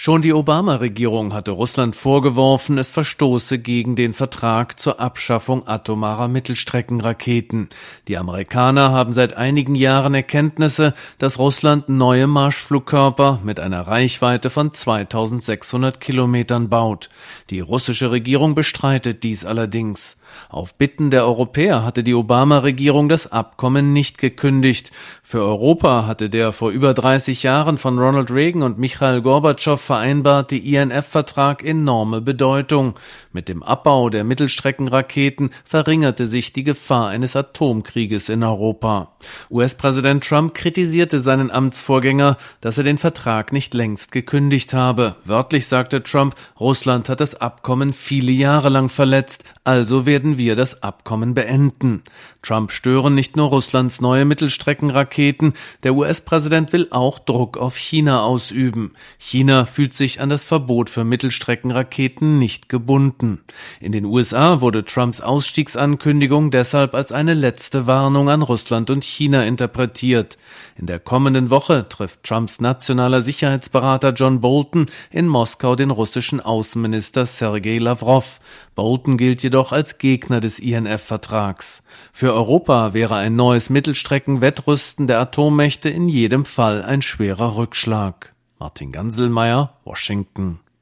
Schon die Obama-Regierung hatte Russland vorgeworfen, es verstoße gegen den Vertrag zur Abschaffung atomarer Mittelstreckenraketen. Die Amerikaner haben seit einigen Jahren Erkenntnisse, dass Russland neue Marschflugkörper mit einer Reichweite von 2600 Kilometern baut. Die russische Regierung bestreitet dies allerdings. Auf Bitten der Europäer hatte die Obama-Regierung das Abkommen nicht gekündigt. Für Europa hatte der vor über 30 Jahren von Ronald Reagan und Michail Gorbatschow vereinbarte INF-Vertrag enorme Bedeutung. Mit dem Abbau der Mittelstreckenraketen verringerte sich die Gefahr eines Atomkrieges in Europa. US-Präsident Trump kritisierte seinen Amtsvorgänger, dass er den Vertrag nicht längst gekündigt habe. Wörtlich sagte Trump, Russland hat das Abkommen viele Jahre lang verletzt, also werden wir das Abkommen beenden. Trump stören nicht nur Russlands neue Mittelstreckenraketen, der US-Präsident will auch Druck auf China ausüben. China fühlt sich an das Verbot für Mittelstreckenraketen nicht gebunden. In den USA wurde Trumps Ausstiegsankündigung deshalb als eine letzte Warnung an Russland und China interpretiert. In der kommenden Woche trifft Trumps nationaler Sicherheitsberater John Bolton in Moskau den russischen Außenminister Sergei Lavrov. Bolton gilt jedoch als Gegner des INF-Vertrags. Für Europa wäre ein neues Mittelstreckenwettrüsten der Atommächte in jedem Fall ein schwerer Rückschlag. Martin Ganselmeier, Washington.